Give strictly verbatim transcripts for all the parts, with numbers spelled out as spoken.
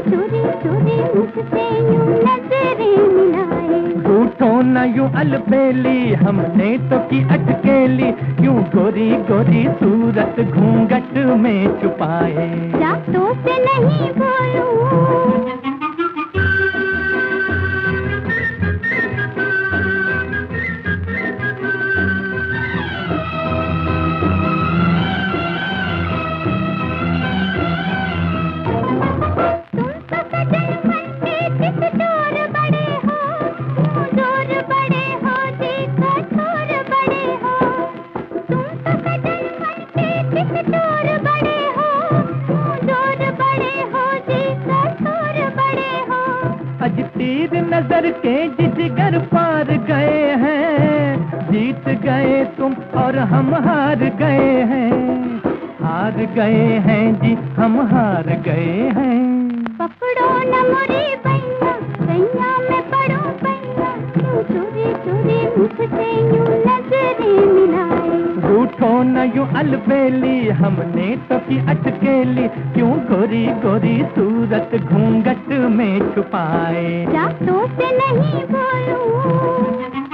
चोरी चोरी मुझसे यूं नजरें मिलाए। रूठो न यूं अलबेली, हमने तो की अटकेली, यूं गोरी गोरी सूरत घूंघट में छुपाए। रातों से नहीं बोलूं, आज तीर नजर के जिगर पार गए हैं, जीत गए तुम और हम हार गए हैं, हार गए हैं जी हम हार गए हैं। पकड़ो न मोरी बैया, बैया मैं पड़ो बैया, यूं चोरी चोरी मुझसे यूं नजरें मिलाए। रूठो न यूं अलबेली, हमने तो की अटकेली, क्यों गोरी गोरी सूरत घूंघट में छुपाए। रातों से नहीं बोलूं,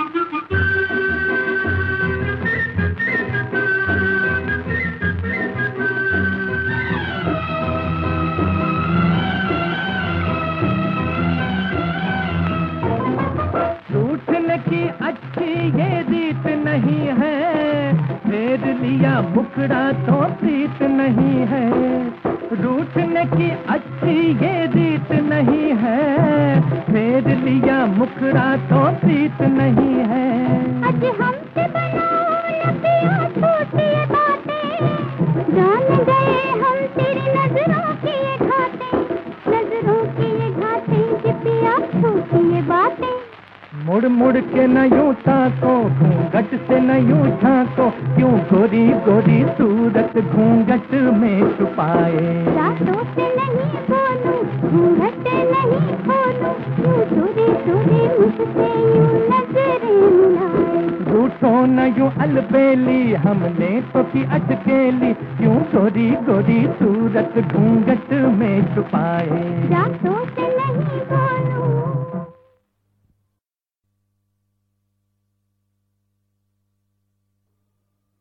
रूठने की अच्छी ये रीत नहीं है, फेर लिया मुखड़ा तो प्रीत नहीं है। रूठने की अच्छी ये रीत नहीं है, फेर लिया मुखड़ा तो प्रीत नहीं है। आज हमसे बनाओ न पिया छोटी ये बातें, जान गए हम तेरी नजरों की ये घातें, नजरों की ये घातें कि पिया छोटी ये बातें। मुड़ मुड़ के न यूं ताको, घूंघट से न यूं झांको, क्यों गोरी गोरी सूरत घूंघट में छुपाए। रातों से नहीं बोलूं, घूंघट नहीं खोलूं, यूं चोरी चोरी मुझसे यूं नजरें मिलाए। रूठो न यूं अलबेली, हमने तो की अटकेली, क्यों गोरी गोरी सूरत घूंघट में छुपाए। रातों